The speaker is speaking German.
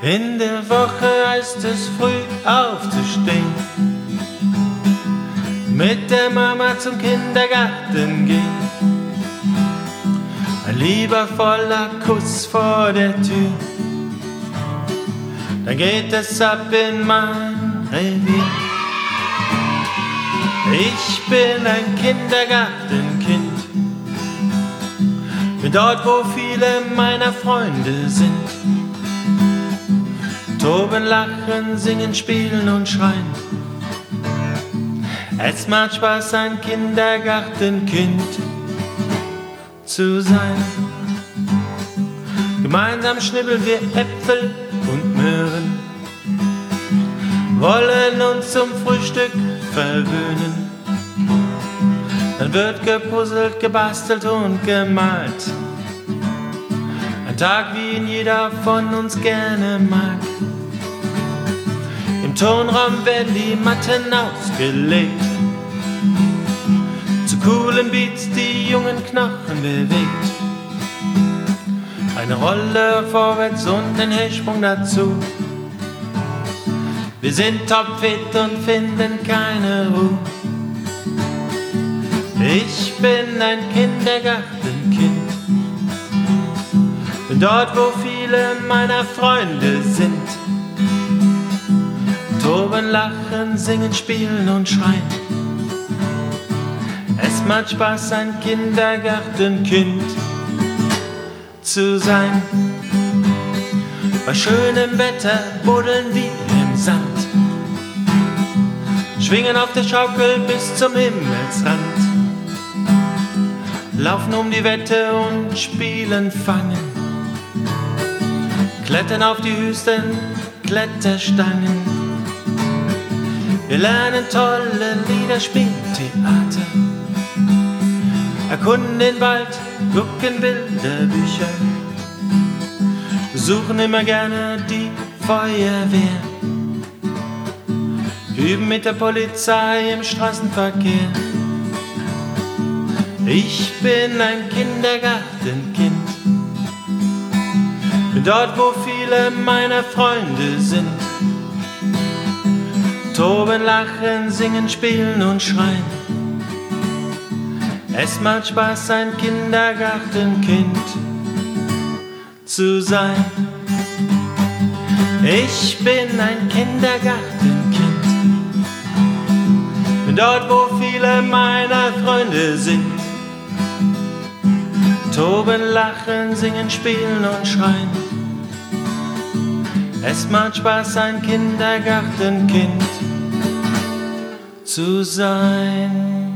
In der Woche heißt es früh aufzustehen, mit der Mama zum Kindergarten gehen. Ein liebevoller Kuss vor der Tür, dann geht es ab in mein Revier. Ich bin ein Kindergartenkind, bin dort, wo viele meiner Freunde sind. Toben, lachen, singen, spielen und schreien. Es macht Spaß, ein Kindergartenkind zu sein. Gemeinsam schnibbeln wir Äpfel und Möhren, wollen uns zum Frühstück verwöhnen. Dann wird gepuzzelt, gebastelt und gemalt. Ein Tag, wie ihn jeder von uns gerne mag. Im Turnraum werden die Matten ausgelegt, zu coolen Beats die jungen Knochen bewegt. Eine Rolle vorwärts und ein Hechtsprung dazu. Wir sind topfit und finden keine Ruhe. Ich bin ein Kindergartenkind, bin dort, wo viele meiner Freunde sind. Toben, lachen, singen, spielen und schreien. Es macht Spaß, ein Kindergartenkind zu sein. Bei schönem Wetter buddeln wir im Sand, schwingen auf der Schaukel bis zum Himmelsrand, laufen um die Wette und spielen Fangen, klettern auf die höchsten Kletterstangen. Wir lernen tolle Lieder, spielen Theater, erkunden den Wald, gucken Bilderbücher, besuchen immer gerne die Feuerwehr, üben mit der Polizei im Straßenverkehr. Ich bin ein Kindergartenkind, bin dort, wo viele meiner Freunde sind. Toben, lachen, singen, spielen und schreien. Es macht Spaß, ein Kindergartenkind zu sein. Ich bin ein Kindergartenkind, bin dort, wo viele meiner Freunde sind. Toben, lachen, singen, spielen und schreien. Es macht Spaß, ein Kindergartenkind zu sein.